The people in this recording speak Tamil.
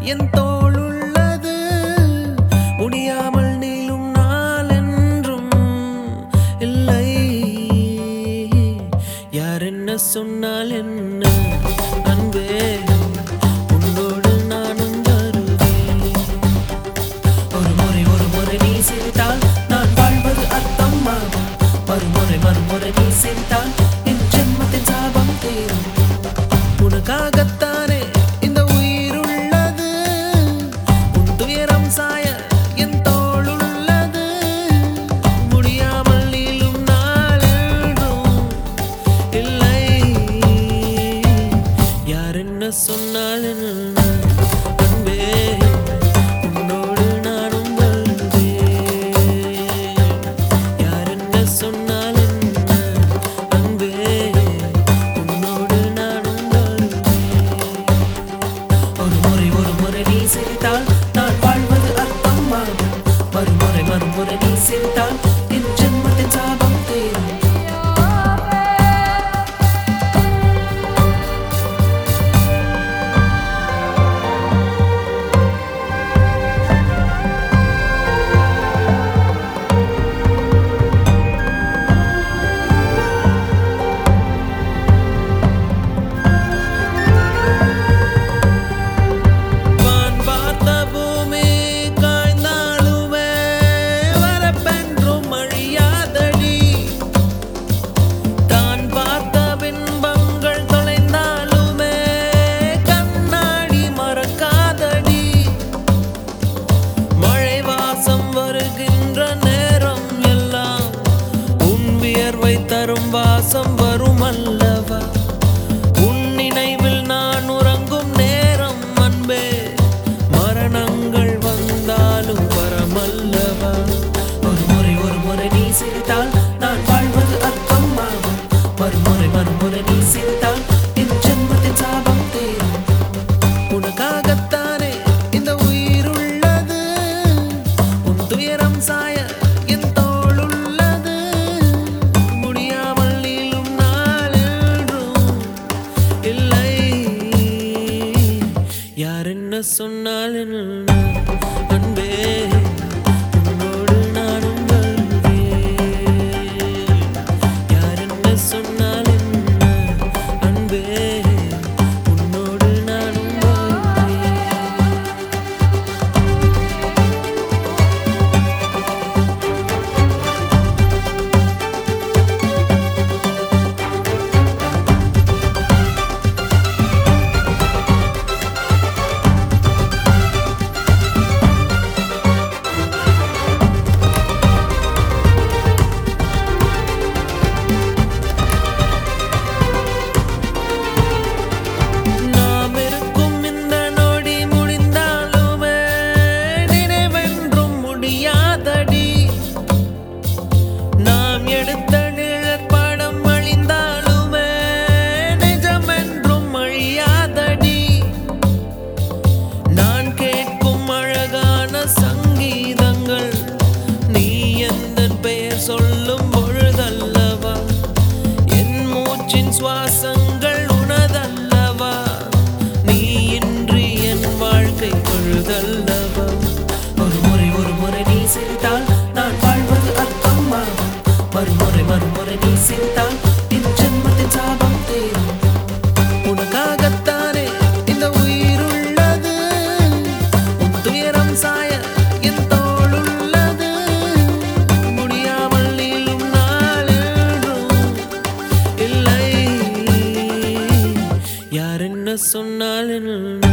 என் தோள் உள்ளது. முடியாமல் நீளும் நாள் என்றும் இல்லை. யார் என்ன சொன்னால் என்ன அன்பே, உன்னோடு நானும் வருவேன். ஒரு முறை நீ சிரித்தால் நான் வாழ்வது அர்த்தமாகும். மறுமுறை நீ சிரித்தால் என் ஜென்மத்தின் சாபம் தீரும். உனக்காகத்தானே இந்த உயிர் உள்ளது. உன் துயரம் சாய என் தோள் உள்ளது. முடியாமல் நீளும் நாள் என்றும் இல்லை. யார் என்ன சொன்னால் என்ன அன்பே, உன்னோடு நானும் வருவேன். யார் என்ன சொன்னால் என்ன அன்பே, உன்னோடு நானும் வருவேன். ஒரு முறை நீ சிரித்தால் நான் வாழ்வது அர்த்தமாகும். மறுமுறை நீ சிரித்தால் என் ஜென்மத்தின் சாபம் தீரும். தரும் வாசம் வரும் அல்லவா, உன் நினைவில் நான் உறங்கும் நேரம் அன்பே. மரணங்கள் வந்தாலும் வரமல்லவா. ஒரு முறை நீ சிரித்தால் நான் வாழ்வது அர்த்தமாகும். மறுமுறை நீ சிரித்தால் என் ஜென்மத்தின் சாபம் தீரும். உனக்காகத்தானே இந்த உயிர் உள்ளது. உன் துயரம் சாய என் தோள் உள்ளது. முடியாமல் நீளும் நாள் என்றும் இல்லை. யார் என்ன சொன்னால் என்ன அன்பே, உன்னோடு நானும் வருவேன். யார் என்ன சொன்னால் என்ன அன்பே, உன்னோடு நானும் வருவேன். சொல்லும் பொழுதல்லவா என் மூச்சின் சுவாசங்கள் உனதல்லவா. நீ இன்றி என் வாழ்க்கை பொழுதல்லவா. ஒரு முறை நீ சிரித்தால் நான் வாழ்வது அர்த்தமாகும். மறுமுறை நீ சிரித்தால் என் ஜென்மத்தின் சாபம் தீரும். உனக்காகத்தானே இந்த உயிர் உள்ளது. உன் துயரம் சாய என் தோள் உள்ளது. முடியாமல் நீளும் நாள் என்றும் இல்லை. யார் என்ன சொன்னால் என்ன